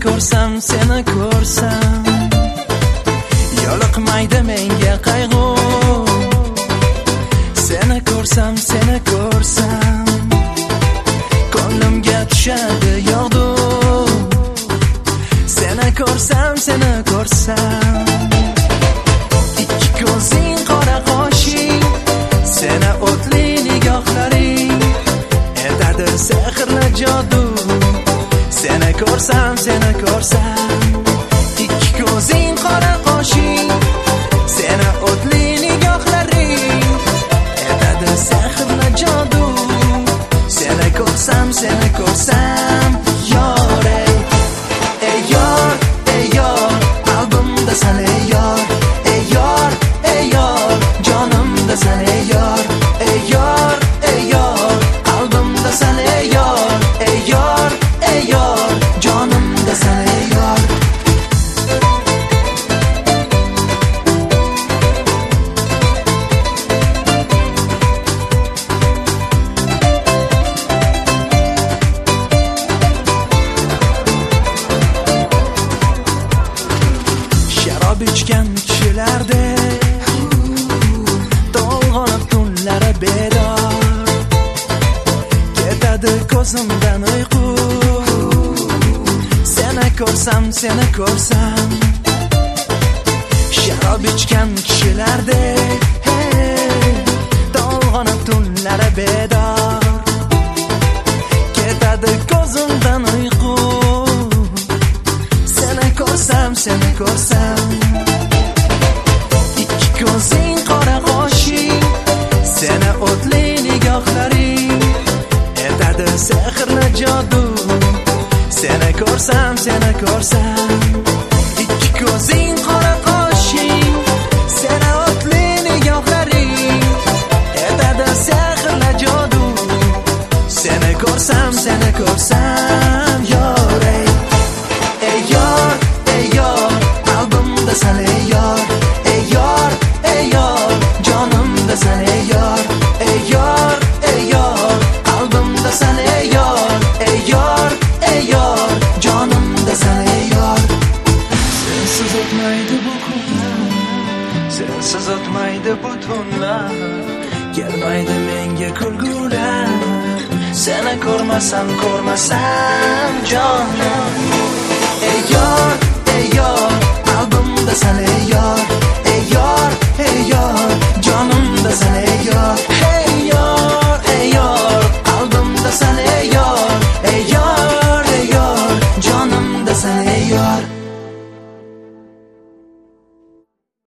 seni ko'rsam yo'liqmaydi menga qayg'u. Seni ko'rsam ko'nglimga tushadi yog'du. Seni ko'rsam ikki ko'zing qora qoshing, seni o'tli nigohlaring etadi sehrli jodu. Seni ko'rsam ikki ko'zing qora qoshing, seni o'tli nigohlaring etadi sehrli jodu. Seni ko'rsam yor, ey yor, qalbimda sen ey yor, ey yor, jonimda sen ey yor, ey yor, qalbimda sen ey yor, ey yor, jonimda sen ey yor. Sharob ichgan kishilardek to'lg'onib tunlari bedor, ketadi ko'zimdan uyqu. Seni ko'rsam sharob ichgan kishilardek to'lg'onib tunlari bedor, ketadi ko'zimdan uyqu. Seni ko'rsam ikki ko'zing qora qoshing, seni o'tli nigohlaring etadi sehrli jodu. Seni ko'rsam ikki ko'zing qora qoshing, seni o'tli nigohlaring etadi sehrli jodu. Seni ko'rsam yor, ey yor, qalbimda sen ey yor, ey yor, jonimda sen ey yor, ey yor, qalbimda sen ey yor, ey yor, jonimda sen ey yor. Sensiz o'tmaydi bu kunlar, sensiz o'tmaydi bu tunlar, kelmaydi menga kulgular. Seni ko'rmasam jonim, ey yor, qalbimda sen ey yor, ey yor, jonimda sen ey yor, ey yor, qalbimda sen ey yor, ey yor, jonimda sen ey yor.